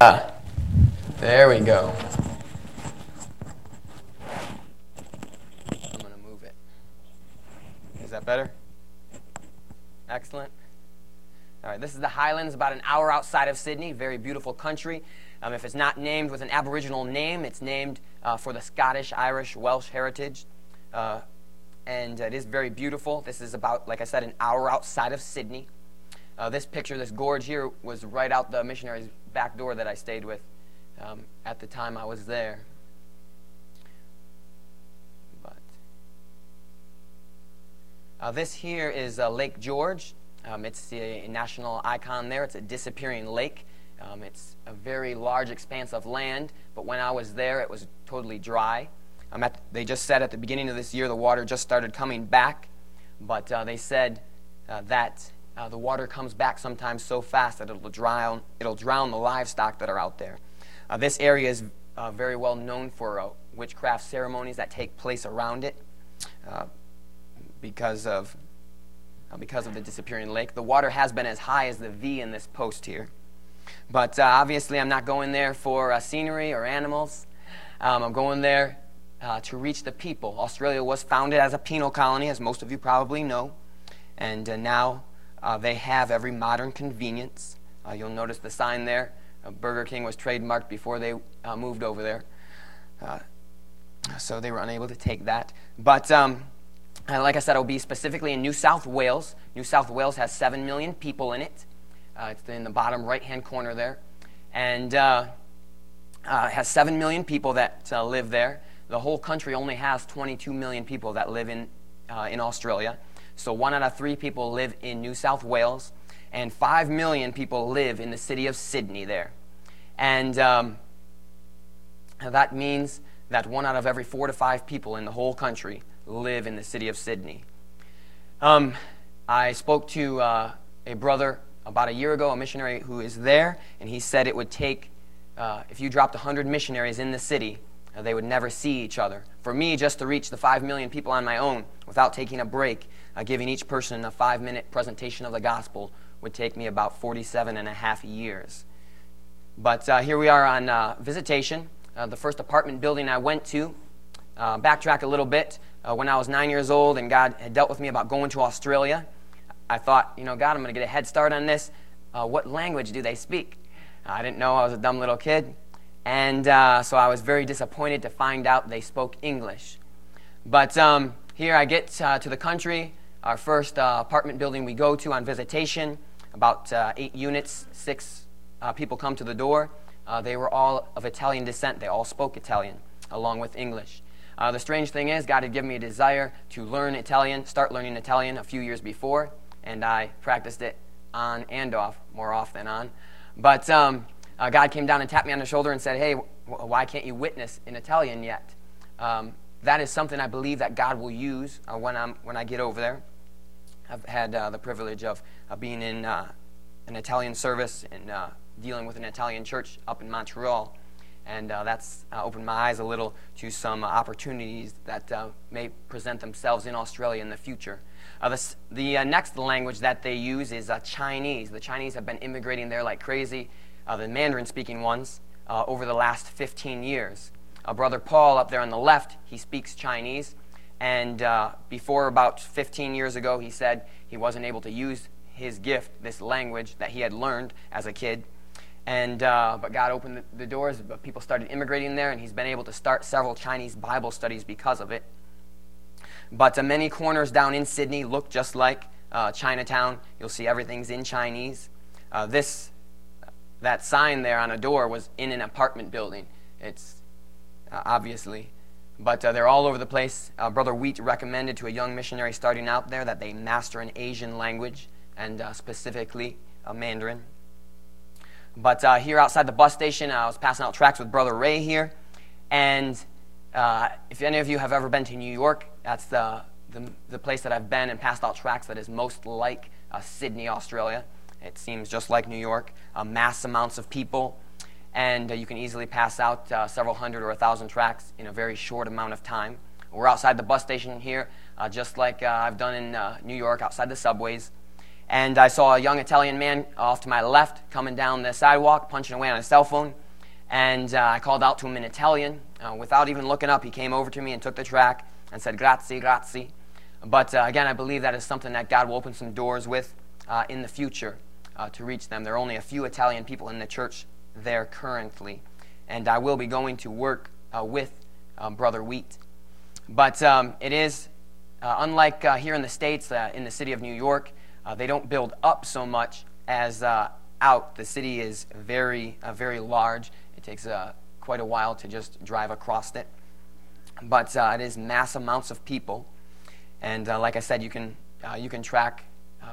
There we go. I'm going to move it. Is that better? Excellent. All right, this is the Highlands, about an hour outside of Sydney. Very beautiful country. If it's not named with an Aboriginal name, it's named for the Scottish, Irish, Welsh heritage. And it is very beautiful. This is about, like I said, an hour outside of Sydney. This picture, this gorge here, was right out the missionary's back door that I stayed with at the time I was there. But this here is Lake George. It's a national icon there. It's a disappearing lake. It's a very large expanse of land, but when I was there, it was totally dry. They just said at the beginning of this year the water just started coming back, but they said that the water comes back sometimes so fast that it'll drown the livestock that are out there. This area is very well known for witchcraft ceremonies that take place around it because of the disappearing lake. The water has been as high as the V in this post here. But obviously I'm not going there for scenery or animals. I'm going there to reach the people. Australia was founded as a penal colony, as most of you probably know. And now they have every modern convenience. You'll notice the sign there. Burger King was trademarked before they moved over there. So they were unable to take that. But like I said, I'll be specifically in New South Wales. New South Wales has 7 million people in it. It's in the bottom right-hand corner there. And it has 7 million people that live there. The whole country only has 22 million people that live in Australia. So 1 out of 3 people live in New South Wales. And 5 million people live in the city of Sydney there. And that means that 1 out of every 4 to 5 people in the whole country live in the city of Sydney. I spoke to a brother about a year ago, a missionary who is there, and he said it would take, if you dropped 100 missionaries in the city, they would never see each other. For me, just to reach the 5 million people on my own without taking a break, giving each person a 5-minute presentation of the gospel would take me about 47 and a half years. But here we are on visitation. The first apartment building I went to, backtrack a little bit, when I was 9 years old and God had dealt with me about going to Australia, I thought, God, I'm going to get a head start on this. What language do they speak? I didn't know. I was a dumb little kid. And so I was very disappointed to find out they spoke English. But here I get to the country, our first apartment building we go to on visitation, about 8 units, 6 people come to the door. They were all of Italian descent. They all spoke Italian, along with English. The strange thing is, God had given me a desire to learn Italian, start learning Italian a few years before, and I practiced it on and off, more off than on. But God came down and tapped me on the shoulder and said, hey, why can't you witness in Italian yet? That is something I believe that God will use when I get over there. I've had the privilege of being in an Italian service and dealing with an Italian church up in Montreal. And that's opened my eyes a little to some opportunities that may present themselves in Australia in the future. The next language that they use is Chinese. The Chinese have been immigrating there like crazy, the Mandarin-speaking ones, over the last 15 years. Brother Paul up there on the left, he speaks Chinese. And before about 15 years ago, he said he wasn't able to use his gift, this language that he had learned as a kid. And but God opened the doors, but people started immigrating there, and he's been able to start several Chinese Bible studies because of it. But many corners down in Sydney look just like Chinatown. You'll see everything's in Chinese. That sign there on a door was in an apartment building. It's obviously, but they're all over the place. Brother Wheat recommended to a young missionary starting out there that they master an Asian language, and specifically Mandarin. But here outside the bus station, I was passing out tracts with Brother Ray here. And if any of you have ever been to New York, that's the place that I've been and passed out tracts that is most like Sydney, Australia. It seems just like New York, mass amounts of people. And you can easily pass out several hundred or 1,000 tracts in a very short amount of time. We're outside the bus station here, just like I've done in New York, outside the subways. and I saw a young Italian man off to my left coming down the sidewalk, punching away on his cell phone. And I called out to him in Italian. Without even looking up, he came over to me and took the track and said, "Grazie, grazie." But again, I believe that is something that God will open some doors with in the future to reach them. There are only a few Italian people in the church there currently. And I will be going to work with Brother Wheat. But it is, unlike here in the States, in the city of New York, they don't build up so much as out. The city is very, very large. It takes quite a while to just drive across it. But it is mass amounts of people. And like I said, you can track,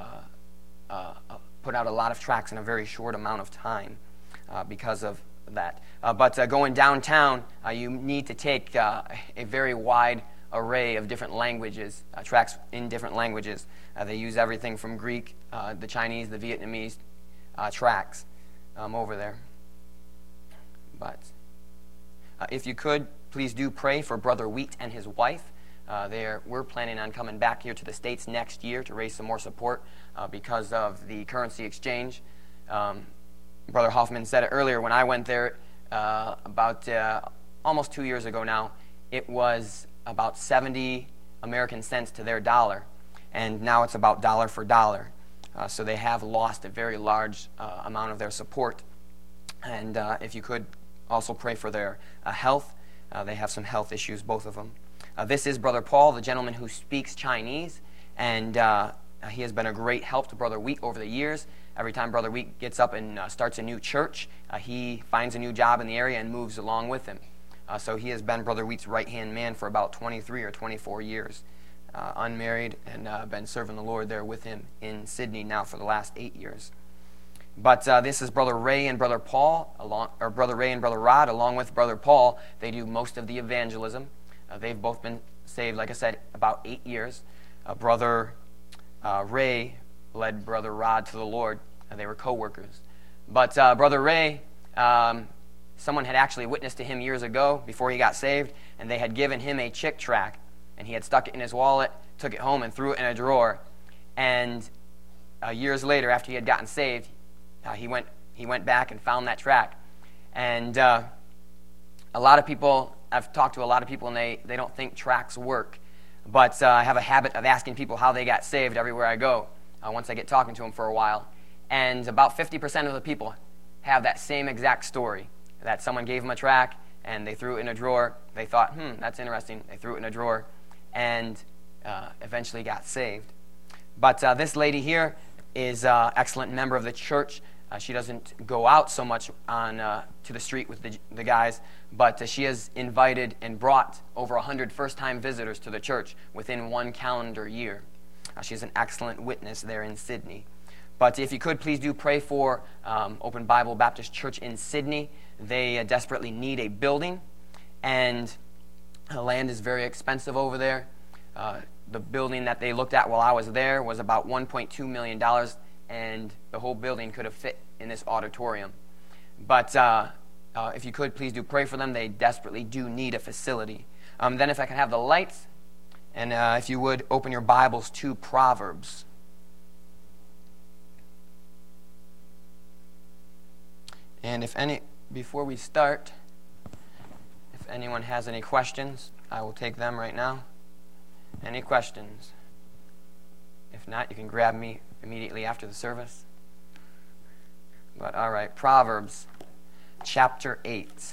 put out a lot of tracks in a very short amount of time because of that. But going downtown, you need to take a very wide array of different languages, tracks in different languages. They use everything from Greek, the Chinese, the Vietnamese tracks over there. But if you could, please do pray for Brother Wheat and his wife. We're planning on coming back here to the States next year to raise some more support because of the currency exchange. Brother Hoffman said it earlier. When I went there about almost 2 years ago now, it was about 70 American cents to their dollar, and now it's about dollar for dollar. So they have lost a very large amount of their support. And if you could also pray for their health. They have some health issues, both of them. This is Brother Paul, the gentleman who speaks Chinese, and he has been a great help to Brother Wheat over the years. Every time Brother Wheat gets up and starts a new church, he finds a new job in the area and moves along with him. So he has been Brother Wheat's right-hand man for about 23 or 24 years, unmarried, and been serving the Lord there with him in Sydney now for the last 8 years. But this is Brother Ray and Brother Paul, Brother Ray and Brother Rod, along with Brother Paul. They do most of the evangelism. They've both been saved, like I said, about 8 years. Brother Ray led Brother Rod to the Lord. They were co-workers. But Brother Ray, someone had actually witnessed to him years ago before he got saved, and they had given him a Chick tract, and he had stuck it in his wallet, took it home, and threw it in a drawer. And years later, after he had gotten saved, he went back and found that tract. And a lot of people, I've talked to a lot of people, and they don't think tracts work. But I have a habit of asking people how they got saved everywhere I go, once I get talking to them for a while. And about 50% of the people have that same exact story, that someone gave them a tract, and they threw it in a drawer. They thought, that's interesting. They threw it in a drawer, and eventually got saved. But this lady here is an excellent member of the church. She doesn't go out so much on to the street with the guys, but she has invited and brought over 100 first-time visitors to the church within 1 calendar year. She's an excellent witness there in Sydney. But if you could, please do pray for Open Bible Baptist Church in Sydney. They desperately need a building, and land is very expensive over there. The building that they looked at while I was there was about $1.2 million, and the whole building could have fit in this auditorium. But if you could, please do pray for them. They desperately do need a facility. Then if I could have the lights, and if you would open your Bibles to Proverbs. And before we start, if anyone has any questions, I will take them right now. Any questions? If not, you can grab me immediately after the service. But all right, Proverbs chapter 8.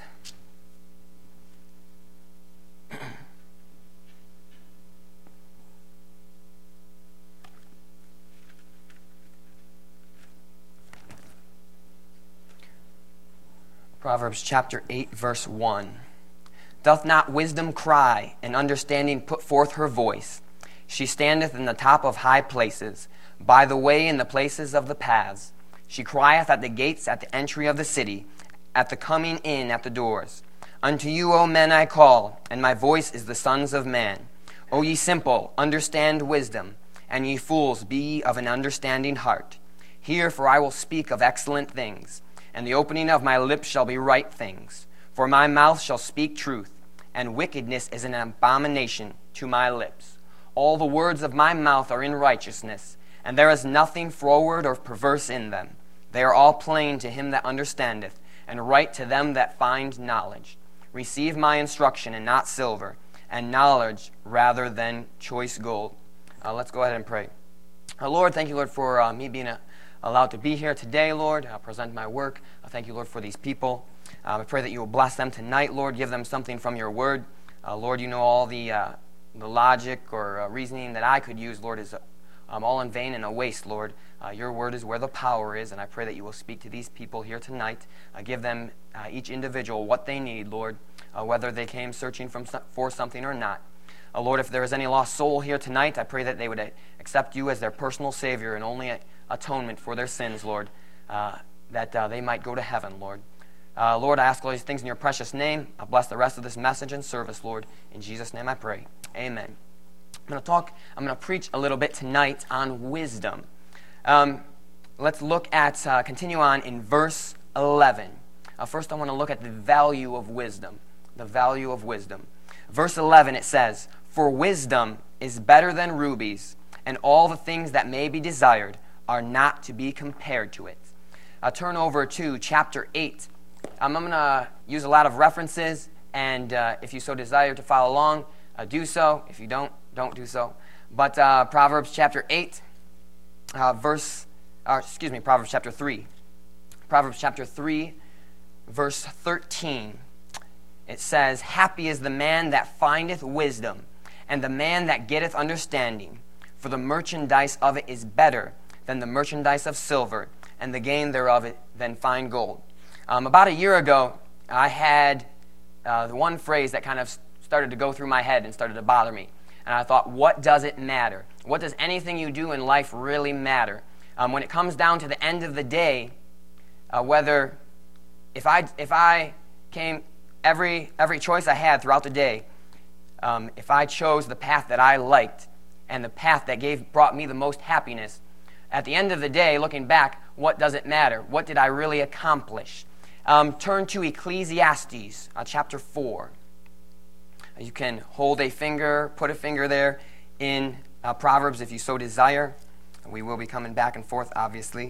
Proverbs chapter 8, verse 1. Doth not wisdom cry, and understanding put forth her voice? She standeth in the top of high places, by the way in the places of the paths. She crieth at the gates at the entry of the city, at the coming in at the doors. Unto you, O men, I call, and my voice is the sons of man. O ye simple, understand wisdom, and ye fools, be of an understanding heart. Hear, for I will speak of excellent things, and the opening of my lips shall be right things. For my mouth shall speak truth, and wickedness is an abomination to my lips. All the words of my mouth are in righteousness, and there is nothing froward or perverse in them. They are all plain to him that understandeth, and right to them that find knowledge. Receive my instruction, and not silver, and knowledge rather than choice gold. Let's go ahead and pray. Lord, thank you, Lord, for me being allowed to be here today, Lord. I'll present my work. Thank you, Lord, for these people. I pray that you will bless them tonight, Lord. Give them something from your word. Lord, you know all the logic or reasoning that I could use, Lord, is all in vain and a waste, Lord. Your word is where the power is, and I pray that you will speak to these people here tonight. Give them, each individual, what they need, Lord, whether they came searching for something or not. Lord, if there is any lost soul here tonight, I pray that they would accept you as their personal Savior and only atonement for their sins, Lord, that they might go to heaven, Lord. Lord, I ask all these things in your precious name. I bless the rest of this message and service, Lord. In Jesus' name I pray. Amen. I'm going to preach a little bit tonight on wisdom. Let's look at, continue on in verse 11. First I want to look at the value of wisdom. The value of wisdom. Verse 11, it says, "For wisdom is better than rubies, and all the things that may be desired are not to be compared to it." Turn over to chapter 8. I'm going to use a lot of references, and if you so desire to follow along, do so. If you don't do so. But Proverbs chapter 8, Proverbs chapter 3. Proverbs chapter 3, verse 13. It says, "Happy is the man that findeth wisdom, and the man that getteth understanding. For the merchandise of it is better than the merchandise of silver, and the gain thereof than fine gold." About a year ago, I had the one phrase that kind of started to go through my head and started to bother me. And I thought, what does it matter? What does anything you do in life really matter? When it comes down to the end of the day, whether if I came every choice I had throughout the day, if I chose the path that I liked and the path that brought me the most happiness, at the end of the day, looking back, what does it matter? What did I really accomplish? Turn to Ecclesiastes chapter 4. You can hold a finger, put a finger there in Proverbs if you so desire. We will be coming back and forth, obviously,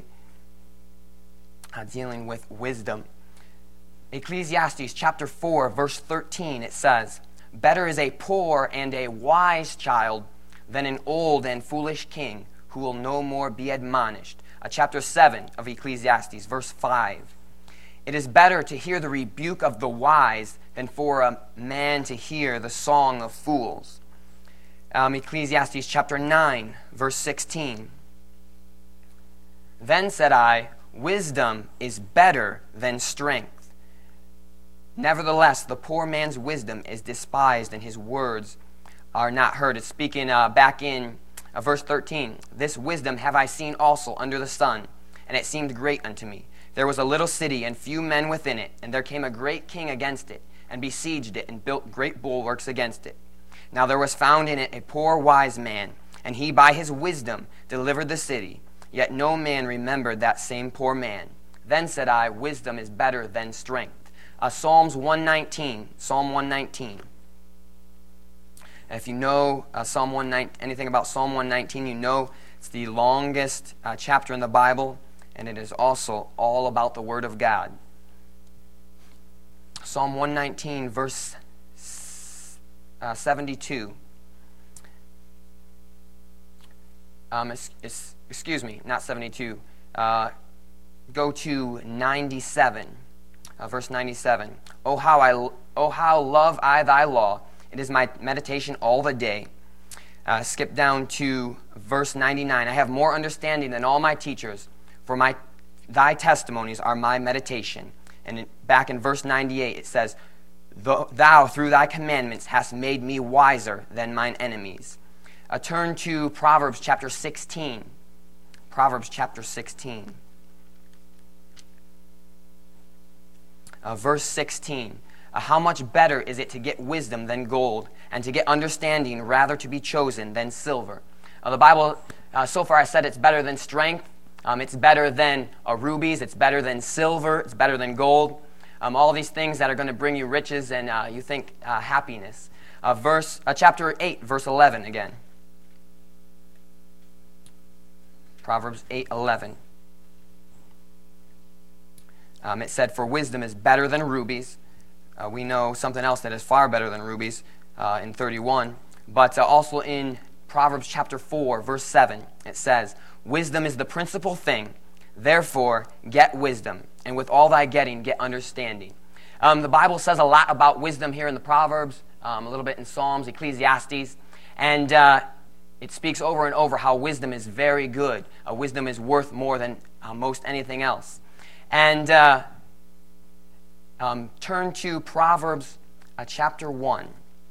dealing with wisdom. Ecclesiastes chapter 4, verse 13, it says, "Better is a poor and a wise child than an old and foolish king who will no more be admonished." Chapter 7 of Ecclesiastes, verse 5. "It is better to hear the rebuke of the wise than for a man to hear the song of fools." Ecclesiastes chapter 9, verse 16. "Then said I, wisdom is better than strength. Nevertheless, the poor man's wisdom is despised, and his words are not heard." It's speaking back in verse 13. "This wisdom have I seen also under the sun, and it seemed great unto me. There was a little city, and few men within it, and there came a great king against it, and besieged it, and built great bulwarks against it. Now there was found in it a poor wise man, and he by his wisdom delivered the city. Yet no man remembered that same poor man. Then said I, wisdom is better than strength." Psalms 119, Psalm 119. If you know anything about Psalm 119, you know it's the longest chapter in the Bible, and it is also all about the Word of God. Psalm 119, verse 72. Excuse me, not 72. Go to 97. Verse 97. Oh how love I thy law. It is my meditation all the day." Skip down to verse 99. "I have more understanding than all my teachers, for thy testimonies are my meditation." And back in verse 98 it says, "Thou through thy commandments hast made me wiser than mine enemies." Turn to Proverbs chapter 16. Proverbs chapter 16. Verse 16. "How much better is it to get wisdom than gold, and to get understanding rather to be chosen than silver." The Bible, so far I said it's better than strength. It's better than rubies. It's better than silver. It's better than gold. All these things that are going to bring you riches and you think happiness. Chapter 8, verse 11 again. Proverbs 8:11. It said, "For wisdom is better than rubies." We know something else that is far better than rubies in 31. But also in Proverbs chapter 4, verse 7, it says, "Wisdom is the principal thing. Therefore, get wisdom, and with all thy getting, get understanding." The Bible says a lot about wisdom here in the Proverbs, a little bit in Psalms, Ecclesiastes, and it speaks over and over how wisdom is very good. Wisdom is worth more than most anything else. And turn to Proverbs chapter 1,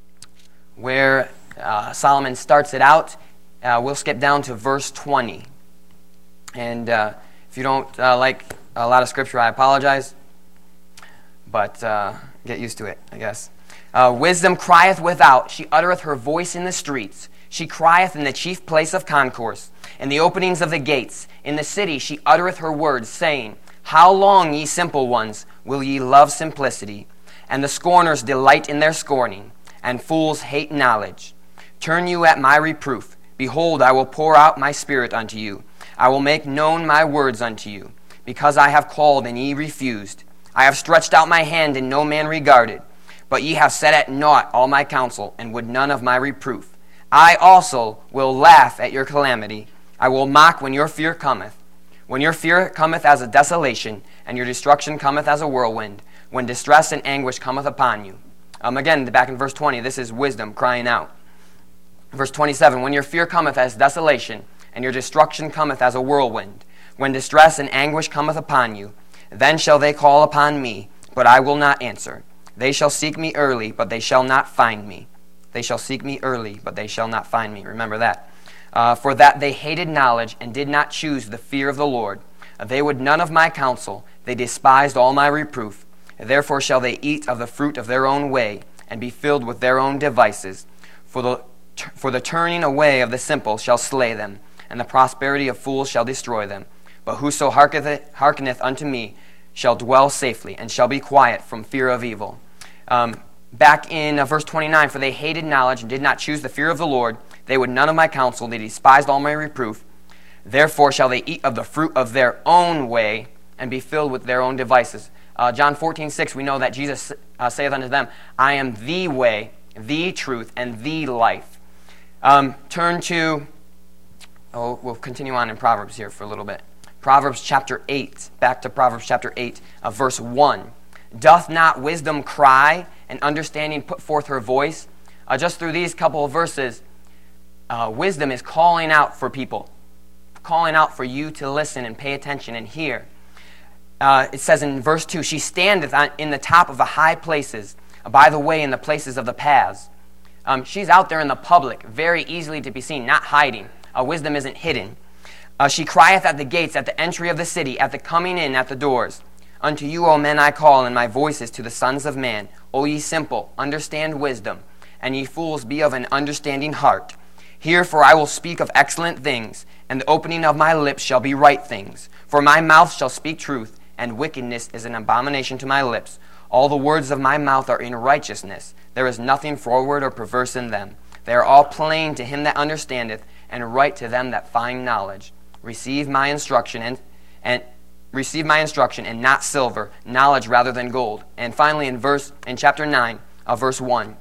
where Solomon starts it out. We'll skip down to verse 20. And if you don't like a lot of scripture, I apologize. But get used to it, I guess. "Wisdom crieth without, she uttereth her voice in the streets. She crieth in the chief place of concourse, in the openings of the gates. In the city she uttereth her words, saying, How long, ye simple ones, will ye love simplicity? And the scorners delight in their scorning, and fools hate knowledge. Turn you at my reproof. Behold, I will pour out my spirit unto you. I will make known my words unto you. Because I have called, and ye refused. I have stretched out my hand, and no man regarded. But ye have set at naught all my counsel, and would none of my reproof. I also will laugh at your calamity. I will mock when your fear cometh. When your fear cometh as a desolation, and your destruction cometh as a whirlwind, when distress and anguish cometh upon you." Again, back in verse 20, this is wisdom crying out. Verse 27, "When your fear cometh as desolation, and your destruction cometh as a whirlwind, when distress and anguish cometh upon you, then shall they call upon me, but I will not answer. They shall seek me early, but they shall not find me. They shall seek me early, but they shall not find me." Remember that. "For that they hated knowledge, and did not choose the fear of the Lord. They would none of my counsel. They despised all my reproof. Therefore shall they eat of the fruit of their own way, and be filled with their own devices. For the turning away of the simple shall slay them, and the prosperity of fools shall destroy them. But whoso hearkeneth unto me shall dwell safely, and shall be quiet from fear of evil." Back in verse 29, "For they hated knowledge, and did not choose the fear of the Lord. They would none of my counsel. They despised all my reproof. Therefore shall they eat of the fruit of their own way, and be filled with their own devices." John 14:6, we know that Jesus saith unto them, "I am the way, the truth, and the life." Turn to, we'll continue on in Proverbs here for a little bit. Proverbs chapter 8, back to Proverbs chapter 8, verse 1. "Doth not wisdom cry, and understanding put forth her voice?" Just through these couple of verses, wisdom is calling out for people, calling out for you to listen and pay attention and hear. It says in verse 2, "She standeth in the top of the high places, by the way in the places of the paths." She's out there in the public, very easily to be seen, not hiding. Wisdom isn't hidden. "She crieth at the gates, at the entry of the city, at the coming in at the doors. Unto you, O men, I call, and my voice is to the sons of man. O ye simple, understand wisdom, and ye fools, be of an understanding heart. Hear, for I will speak of excellent things, and the opening of my lips shall be right things. For my mouth shall speak truth, and wickedness is an abomination to my lips. All the words of my mouth are in righteousness. There is nothing froward or perverse in them. They are all plain to him that understandeth, and right to them that find knowledge. Receive my instruction and receive my instruction, and not silver, knowledge rather than gold." And finally in chapter 9, verse 1,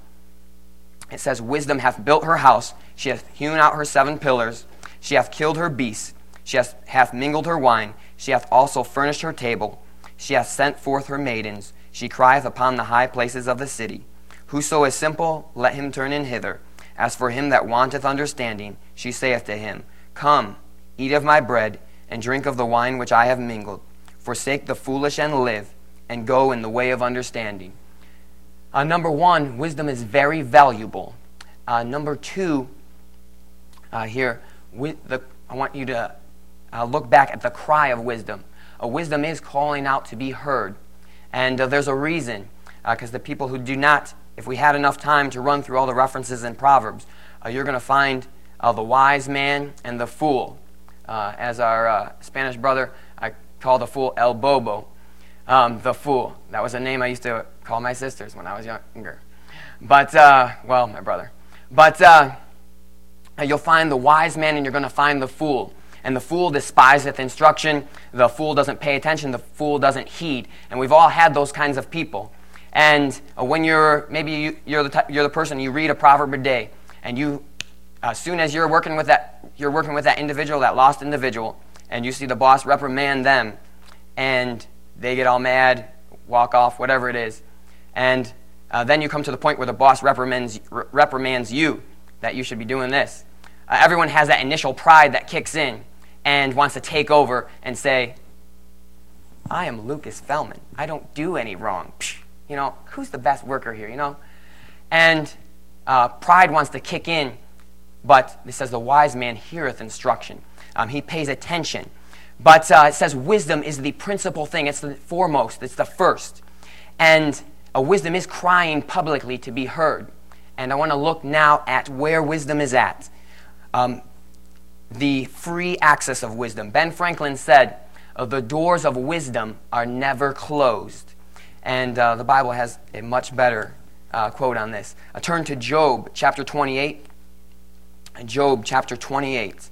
it says, "Wisdom hath built her house, she hath hewn out her 7 pillars, she hath killed her beasts, she hath mingled her wine, she hath also furnished her table, she hath sent forth her maidens, she crieth upon the high places of the city. Whoso is simple, let him turn in hither. As for him that wanteth understanding, she saith to him, Come, eat of my bread, and drink of the wine which I have mingled. Forsake the foolish and live, and go in the way of understanding." Number 1, wisdom is very valuable. Number 2, here, I want you to look back at the cry of wisdom. Wisdom is calling out to be heard. And there's a reason, because the people who do not, if we had enough time to run through all the references in Proverbs, you're going to find the wise man and the fool. As our Spanish brother, I call the fool El Bobo, the fool. That was a name I used to call my sisters when I was younger. But, my brother. But you'll find the wise man and you're going to find the fool. And the fool despiseth instruction. The fool doesn't pay attention. The fool doesn't heed. And we've all had those kinds of people. And when you're the person, you read a proverb a day, and you, as soon as you're working with that individual, that lost individual, and you see the boss reprimand them, and they get all mad, walk off, whatever it is, and then you come to the point where the boss reprimands you that you should be doing this. Everyone has that initial pride that kicks in and wants to take over and say, I am Lucas Fellman. I don't do any wrong. Psh, who's the best worker here, And pride wants to kick in, but it says the wise man heareth instruction. He pays attention. But it says wisdom is the principal thing. It's the foremost. It's the first. And wisdom is crying publicly to be heard. And I want to look now at where wisdom is at. The free access of wisdom. Ben Franklin said, the doors of wisdom are never closed. And the Bible has a much better quote on this. Turn to Job chapter 28. Job chapter 28.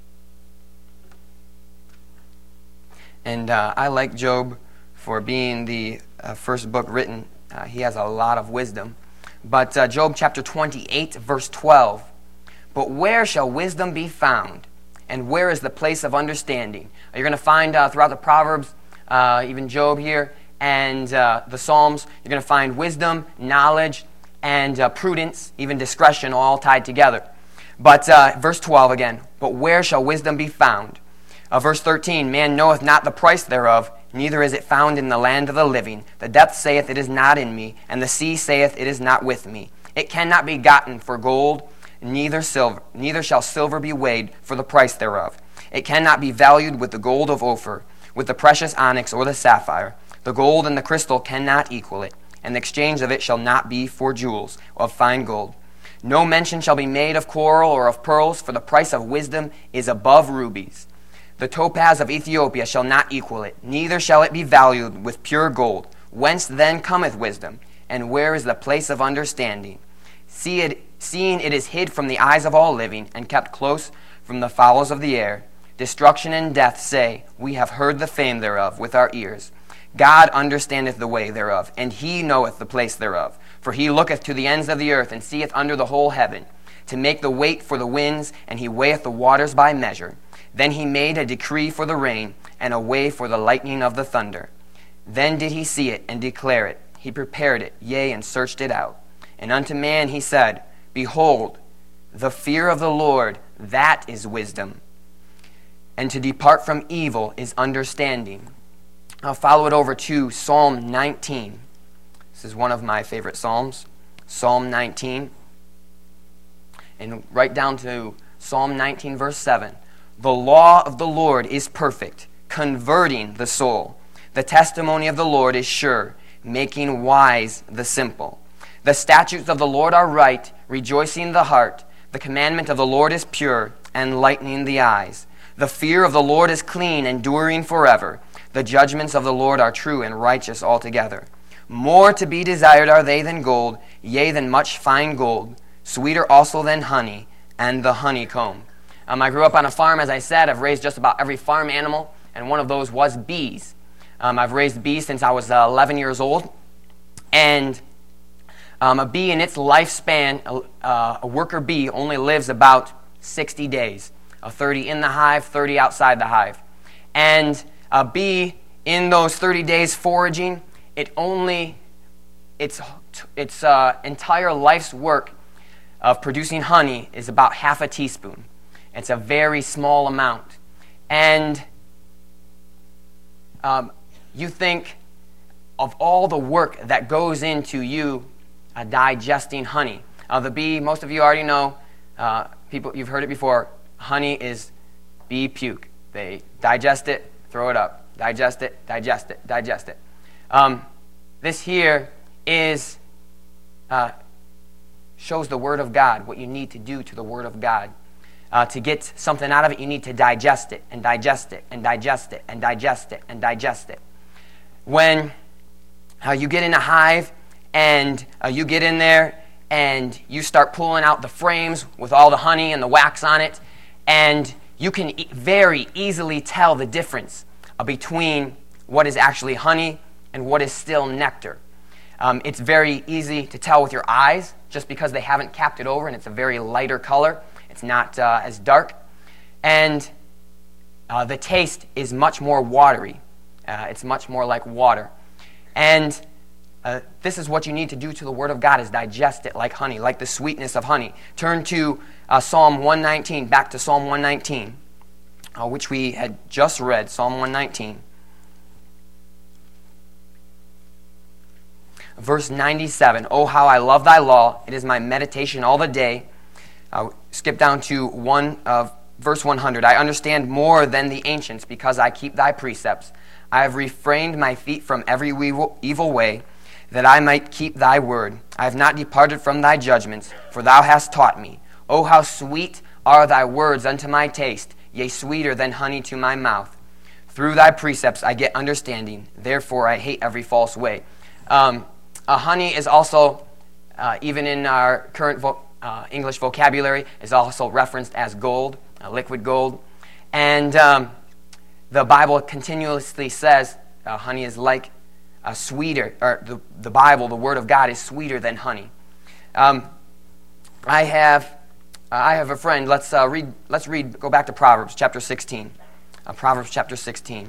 And I like Job for being the first book written. He has a lot of wisdom. But Job chapter 28, verse 12. But where shall wisdom be found? And where is the place of understanding? You're going to find throughout the Proverbs, even Job here, and the Psalms, you're going to find wisdom, knowledge, and prudence, even discretion, all tied together. But verse 12 again. But where shall wisdom be found? Verse 13, man knoweth not the price thereof, neither is it found in the land of the living. The depth saith, it is not in me, and the sea saith, it is not with me. It cannot be gotten for gold, neither shall silver be weighed for the price thereof. It cannot be valued with the gold of Ophir, with the precious onyx or the sapphire. The gold and the crystal cannot equal it, and the exchange of it shall not be for jewels of fine gold. No mention shall be made of coral or of pearls, for the price of wisdom is above rubies. The topaz of Ethiopia shall not equal it, neither shall it be valued with pure gold. Whence then cometh wisdom? And where is the place of understanding? Seeing it is hid from the eyes of all living, and kept close from the fowls of the air. Destruction and death say, we have heard the fame thereof with our ears. God understandeth the way thereof, and he knoweth the place thereof. For he looketh to the ends of the earth, and seeth under the whole heaven, to make the weight for the winds, and he weigheth the waters by measure. Then he made a decree for the rain, and a way for the lightning of the thunder. Then did he see it, and declare it. He prepared it, yea, and searched it out. And unto man he said, behold, the fear of the Lord, that is wisdom. And to depart from evil is understanding. I'll follow it over to Psalm 19. This is one of my favorite Psalms. Psalm 19. And right down to Psalm 19, verse 7. The law of the Lord is perfect, converting the soul. The testimony of the Lord is sure, making wise the simple. The statutes of the Lord are right, rejoicing the heart. The commandment of the Lord is pure, enlightening the eyes. The fear of the Lord is clean, enduring forever. The judgments of the Lord are true and righteous altogether. More to be desired are they than gold, yea, than much fine gold, sweeter also than honey, and the honeycomb. I grew up on a farm, as I said. I've raised just about every farm animal, and one of those was bees. I've raised bees since I was 11 years old. And a bee in its lifespan, a worker bee, only lives about 60 days. 30 in the hive, 30 outside the hive. And a bee, in those 30 days foraging, its entire life's work of producing honey is about half a teaspoon. It's a very small amount. And you think of all the work that goes into you digesting honey. The bee, most of you already know, people, you've heard it before, honey is bee puke. They digest it, throw it up. Digest it, digest it, digest it. This here is shows the Word of God, what you need to do to the Word of God. To get something out of it, you need to digest it, and digest it, and digest it, and digest it, and digest it. When you get in a hive, and you get in there, and you start pulling out the frames with all the honey and the wax on it, and you can very easily tell the difference between what is actually honey and what is still nectar. It's very easy to tell with your eyes just because they haven't capped it over and it's a very lighter color. It's not as dark. And the taste is much more watery. It's much more like water. And this is what you need to do to the Word of God, is digest it like honey, like the sweetness of honey. Turn to Psalm 119, back to Psalm 119, which we had just read, Psalm 119. Verse 97, "Oh, how I love thy law. It is my meditation all the day." Skip down to verse 100. "I understand more than the ancients because I keep thy precepts. I have refrained my feet from every evil way, that I might keep thy word. I have not departed from thy judgments, for thou hast taught me. Oh, how sweet are thy words unto my taste, yea, sweeter than honey to my mouth. Through thy precepts I get understanding, therefore I hate every false way." Honey is also, even in our current English vocabulary, is also referenced as gold, liquid gold. And the Bible continuously says honey is like sweeter, or the Bible, the Word of God, is sweeter than honey. I have a friend. Let's read. Go back to Proverbs chapter 16. Proverbs chapter 16.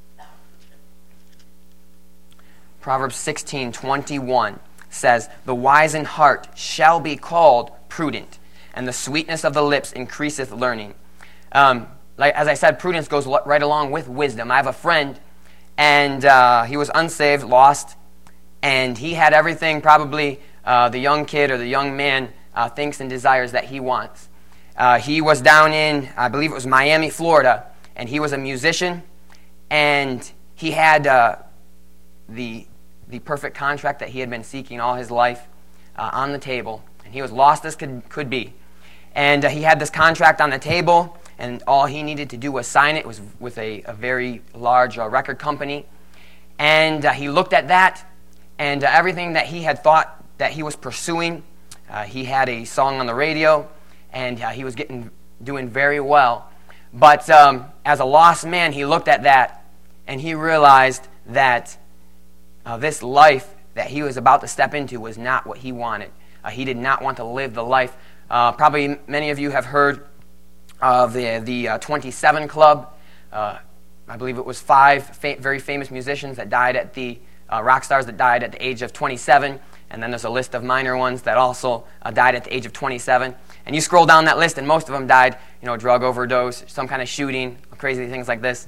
Proverbs 16:21 says, "The wise in heart shall be called prudent, and the sweetness of the lips increaseth learning." As I said, prudence goes right along with wisdom. I have a friend, and he was unsaved, lost, and he had everything probably the young kid or the young man thinks and desires that he wants. He was down in, I believe it was Miami, Florida, and he was a musician, and he had the perfect contract that he had been seeking all his life on the table, and he was lost as could be. And he had this contract on the table, and all he needed to do was sign it. It was with a very large record company. And he looked at that, and everything that he had thought that he was pursuing, he had a song on the radio, and he was doing very well. But as a lost man, he looked at that, and he realized that this life that he was about to step into was not what he wanted. He did not want to live the life. Probably many of you have heard of the 27 Club. I believe it was 5 very famous musicians that died at rock stars that died at the age of 27. And then there's a list of minor ones that also died at the age of 27. And you scroll down that list, and most of them died, drug overdose, some kind of shooting, crazy things like this.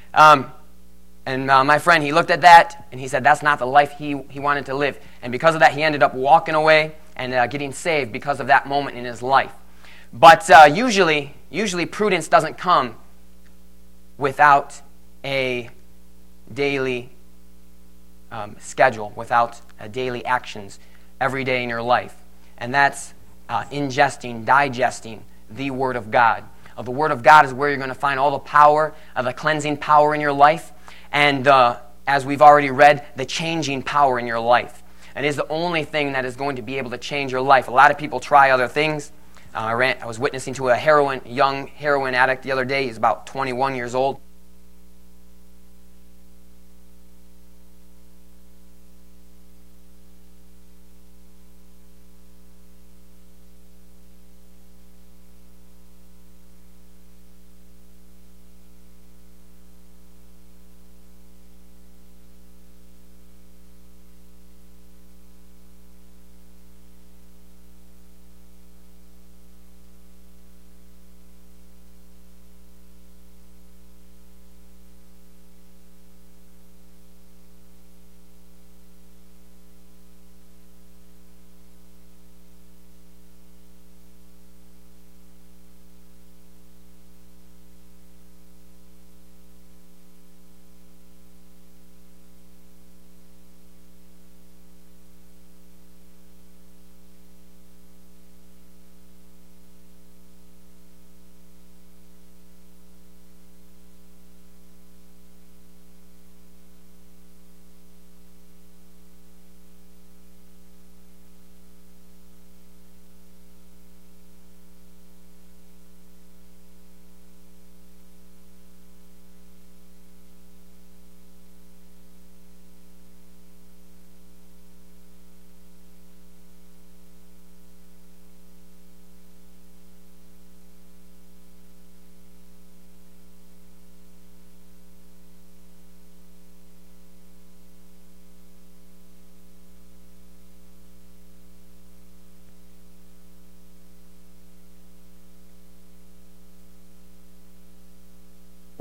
And my friend, he looked at that, and he said that's not the life he wanted to live. And because of that, he ended up walking away and getting saved because of that moment in his life. But usually prudence doesn't come without a daily schedule, without daily actions every day in your life. And that's ingesting, digesting the Word of God. The Word of God is where you're going to find all the power, the cleansing power in your life. And as we've already read, the changing power in your life. It is the only thing that is going to be able to change your life. A lot of people try other things. I was witnessing to a young heroin addict the other day. He's about 21 years old.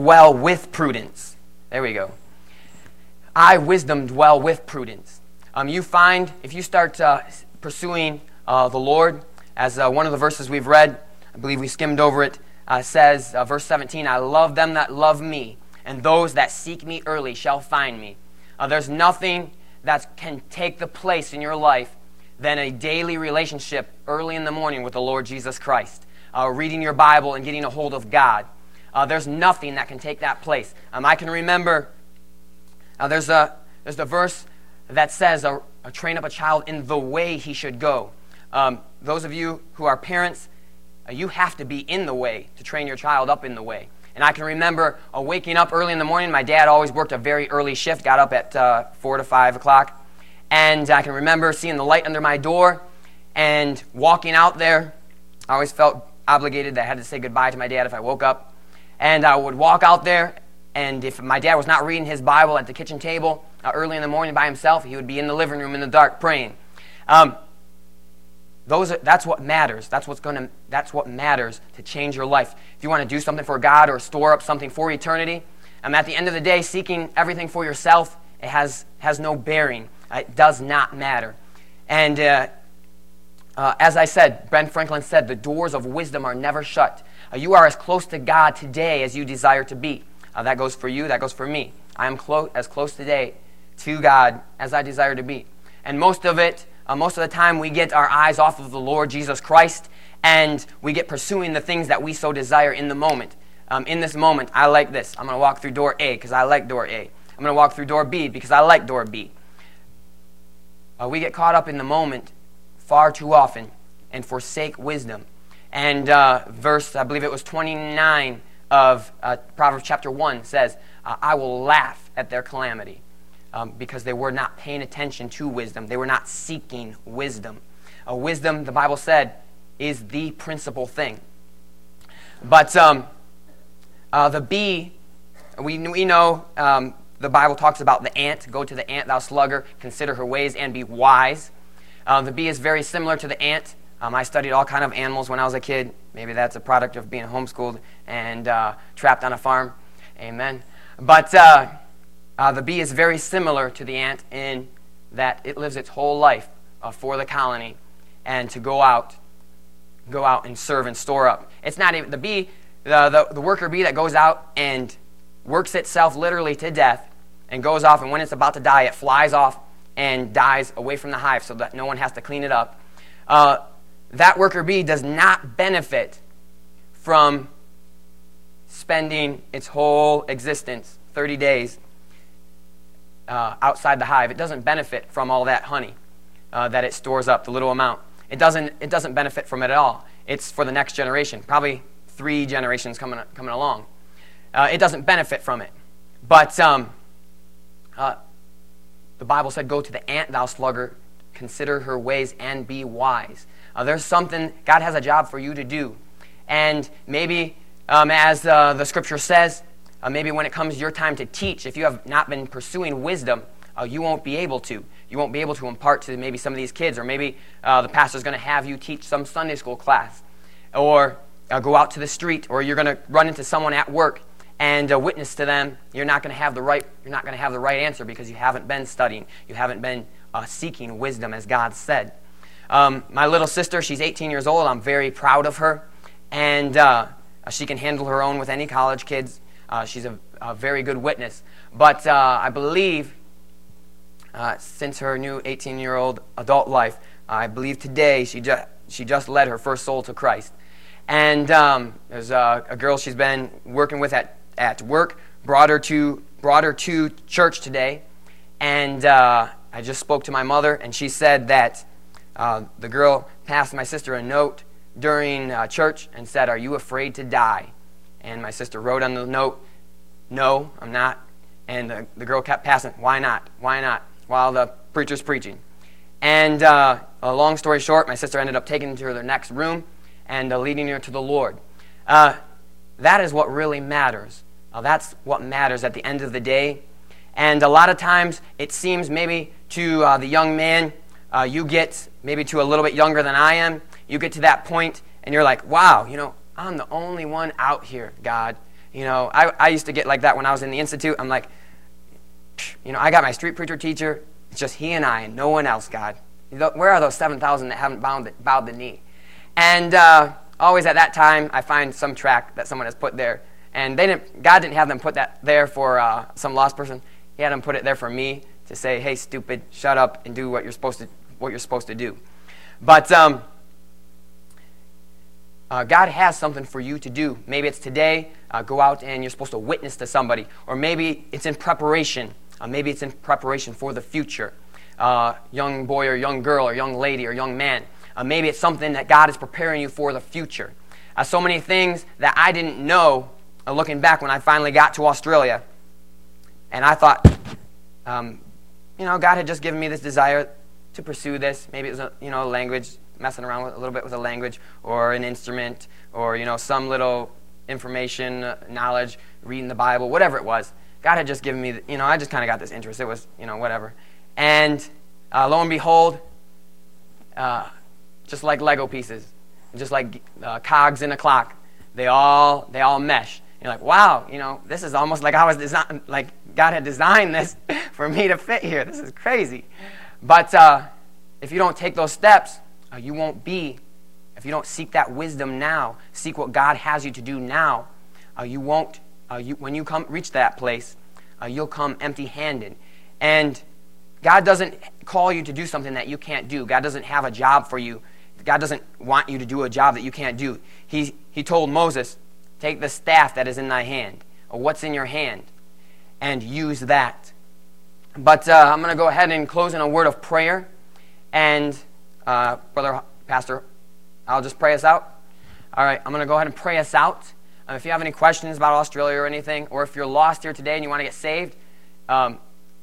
dwell with prudence. There we go. I, wisdom, dwell with prudence. You find, if you start pursuing the Lord, as one of the verses we've read, I believe we skimmed over it, says, verse 17, I love them that love me, and those that seek me early shall find me. There's nothing that can take the place in your life than a daily relationship early in the morning with the Lord Jesus Christ. Reading your Bible and getting a hold of God. There's nothing that can take that place. I can remember there's the verse that says, train up a child in the way he should go. Those of you who are parents, you have to be in the way to train your child up in the way. And I can remember waking up early in the morning. My dad always worked a very early shift, got up at 4 to 5 o'clock. And I can remember seeing the light under my door and walking out there. I always felt obligated that I had to say goodbye to my dad if I woke up. And I would walk out there, and if my dad was not reading his Bible at the kitchen table early in the morning by himself, he would be in the living room in the dark praying. That's what matters. That's what matters to change your life. If you want to do something for God or store up something for eternity, at the end of the day, seeking everything for yourself, it has no bearing. It does not matter. And as I said, Ben Franklin said, the doors of wisdom are never shut. You are as close to God today as you desire to be. That goes for you. That goes for me. I am as close today to God as I desire to be. And most of the time we get our eyes off of the Lord Jesus Christ, and we get pursuing the things that we so desire in the moment. In this moment, I like this. I'm going to walk through door A because I like door A. I'm going to walk through door B because I like door B. We get caught up in the moment far too often and forsake wisdom. And verse, I believe it was 29 of Proverbs chapter 1 says, I will laugh at their calamity. Because they were not paying attention to wisdom. They were not seeking wisdom. Wisdom, the Bible said, is the principal thing. But the bee, we know the Bible talks about the ant. Go to the ant, thou sluggard, consider her ways and be wise. The bee is very similar to the ant. I studied all kind of animals when I was a kid. Maybe that's a product of being homeschooled and trapped on a farm. Amen. But the bee is very similar to the ant in that it lives its whole life for the colony and to go out and serve and store up. It's not even the bee, the worker bee that goes out and works itself literally to death and goes off, and when it's about to die, it flies off and dies away from the hive so that no one has to clean it up. That worker bee does not benefit from spending its whole existence, 30 days, outside the hive. It doesn't benefit from all that honey that it stores up, the little amount. It doesn't benefit from it at all. It's for the next generation, probably 3 generations coming along. It doesn't benefit from it. But the Bible said, go to the ant, thou sluggard, consider her ways and be wise. There's something, God has a job for you to do. And maybe, as the scripture says, maybe when it comes your time to teach, if you have not been pursuing wisdom, you won't be able to. You won't be able to impart to maybe some of these kids, or maybe the pastor's going to have you teach some Sunday school class, or go out to the street, or you're going to run into someone at work and witness to them. You're not going to have the right answer because you haven't been studying. You haven't been seeking wisdom as God said. My little sister, she's 18 years old. I'm very proud of her, and she can handle her own with any college kids. She's a very good witness. But I believe since her new 18-year-old adult life, I believe today she just led her first soul to Christ. And there's a girl she's been working with at work, brought her to church today. And I just spoke to my mother, and she said that the girl passed my sister a note during church and said, "Are you afraid to die?" And my sister wrote on the note, "No, I'm not." And the girl kept passing, "Why not? Why not?" while the preacher's preaching. And a long story short, my sister ended up taking her to the next room and leading her to the Lord. That is what really matters. That's what matters at the end of the day. And a lot of times it seems maybe to the young man, you get maybe to a little bit younger than I am, you get to that point and you're like, wow, I'm the only one out here, God. I used to get like that when I was in the Institute. I'm like, I got my street preacher teacher. It's just he and I and no one else, God. Where are those 7,000 that haven't bowed the knee? And always at that time, I find some track that someone has put there. And God didn't have them put that there for some lost person. He had them put it there for me to say, hey, stupid, shut up and do what you're supposed to do. But God has something for you to do. Maybe it's today, go out and you're supposed to witness to somebody. Or maybe it's in preparation. Maybe it's in preparation for the future. Young boy or young girl or young lady or young man. Maybe it's something that God is preparing you for the future. So many things that I didn't know looking back when I finally got to Australia. And I thought, God had just given me this desire to pursue this. Maybe it was a language, messing around a little bit with a language or an instrument or, some little information, knowledge, reading the Bible, whatever it was. God had just given me, I just kind of got this interest. It was, whatever. And lo and behold, just like Lego pieces, just like cogs in a clock, they all mesh. You're like, wow, this is almost like I was designed, like God had designed this for me to fit here. This is crazy. But if you don't take those steps, you won't be. If you don't seek that wisdom now, seek what God has you to do now, you won't. When you reach that place, you'll come empty-handed. And God doesn't call you to do something that you can't do. God doesn't have a job for you. God doesn't want you to do a job that you can't do. He told Moses, take the staff that is in thy hand, or what's in your hand, and use that. But I'm going to go ahead and close in a word of prayer. And Brother Pastor, I'll just pray us out. All right, I'm going to go ahead and pray us out. If you have any questions about Australia or anything, or if you're lost here today and you want to get saved, I'm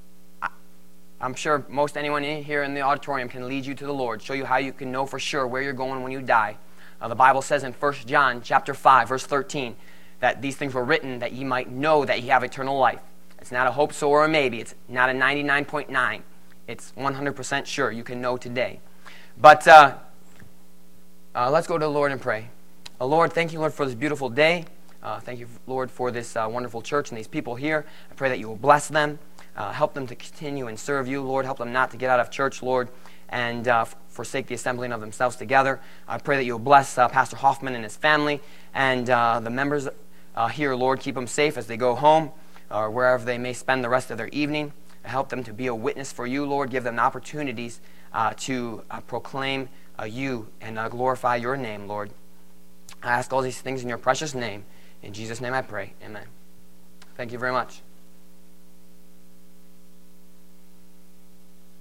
sure most anyone here in the auditorium can lead you to the Lord, show you how you can know for sure where you're going when you die. The Bible says in 1 John chapter 5, verse 13, that these things were written that ye might know that ye have eternal life. It's not a hope so or a maybe. It's not a 99.9. It's 100% sure you can know today. But let's go to the Lord and pray. Lord, thank you, Lord, for this beautiful day. Thank you, Lord, for this wonderful church and these people here. I pray that you will bless them. Help them to continue and serve you, Lord. Help them not to get out of church, Lord, and forsake the assembling of themselves together. I pray that you will bless Pastor Hoffman and his family and the members here, Lord. Keep them safe as they go home or wherever they may spend the rest of their evening. Help them to be a witness for you, Lord. Give them opportunities to proclaim you and glorify your name, Lord. I ask all these things in your precious name. In Jesus' name I pray. Amen. Thank you very much.